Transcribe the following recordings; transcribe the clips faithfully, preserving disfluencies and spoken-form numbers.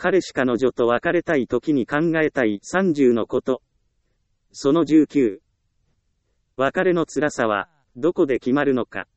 彼氏彼女と別れたい時に考えたいさんじゅうのこと。そのじゅうきゅう。別れの辛さは、どこで決まるのか。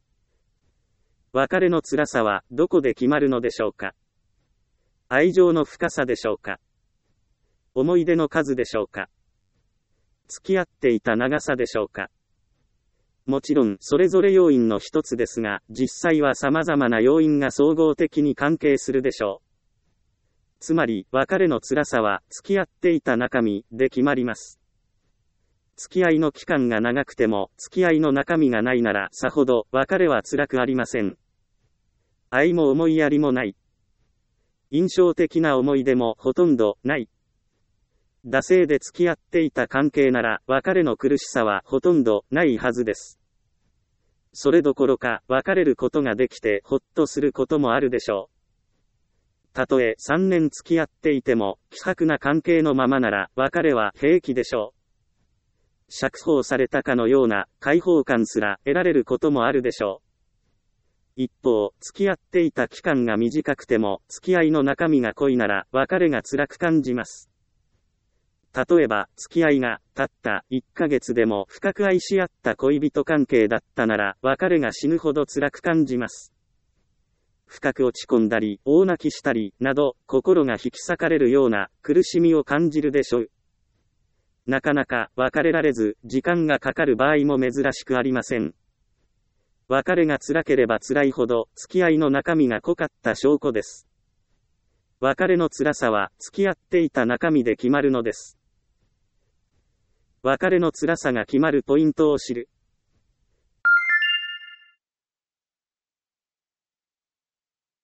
別れの辛さは、どこで決まるのでしょうか。愛情の深さでしょうか。思い出の数でしょうか。付き合っていた長さでしょうか。もちろん、それぞれ要因の一つですが、実際は様々な要因が総合的に関係するでしょう。つまり、別れの辛さは、付き合っていた中身で決まります。付き合いの期間が長くても、付き合いの中身がないなら、さほど、別れは辛くありません。愛も思いやりもない。印象的な思い出もほとんどない。惰性で付き合っていた関係なら、別れの苦しさはほとんどないはずです。それどころか、別れることができてほっとすることもあるでしょう。たとえさんねん付き合っていても、希薄な関係のままなら、別れは平気でしょう。釈放されたかのような解放感すら得られることもあるでしょう。一方、付き合っていた期間が短くても、付き合いの中身が濃いなら、別れが辛く感じます。例えば、付き合いが、たったいっかげつでも深く愛し合った恋人関係だったなら、別れが死ぬほど辛く感じます。深く落ち込んだり、大泣きしたり、など、心が引き裂かれるような苦しみを感じるでしょう。なかなか別れられず、時間がかかる場合も珍しくありません。別れが辛ければ辛いほど、付き合いの中身が濃かった証拠です。別れの辛さは、付き合っていた中身で決まるのです。別れの辛さが決まるポイントを知る。